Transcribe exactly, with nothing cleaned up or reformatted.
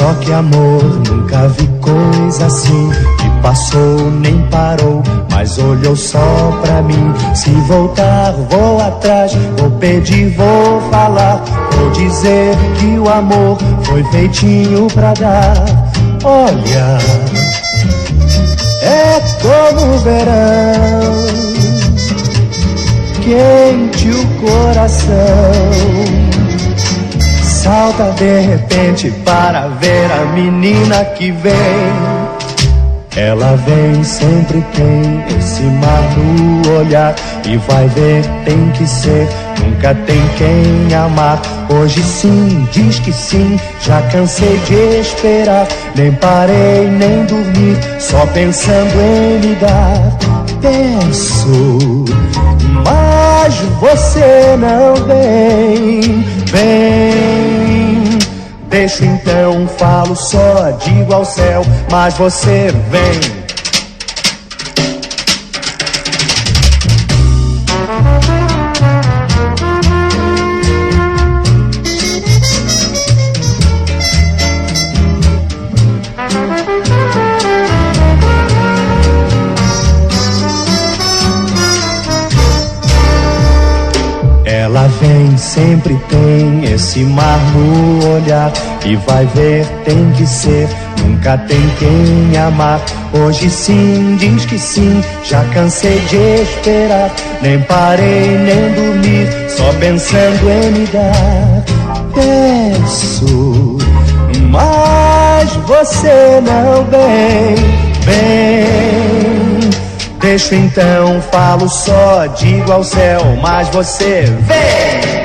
Só que amor, nunca vi coisa assim. Que passou, nem parou, mas olhou só pra mim. Se voltar, vou atrás, vou pedir, vou falar. Vou dizer que o amor foi feitinho pra dar. Olha, é como o verão, quente o coração. Salta de repente para ver a menina que vem. Ela vem, sempre tem esse mar no olhar. E vai ver, tem que ser, nunca tem quem amar. Hoje sim, diz que sim, já cansei de esperar. Nem parei, nem dormi, só pensando em me dar. Penso, mas você não vem, vem. Deixo então, falo só, digo ao céu, mas você vem. Ela vem, sempre tem esse mar no olhar. E vai ver, tem que ser, nunca tem quem amar. Hoje sim, diz que sim, já cansei de esperar. Nem parei, nem dormi, só pensando em me dar. Penso, mas você não vem, vem. Deixo então, falo só, digo ao céu, mas você vem.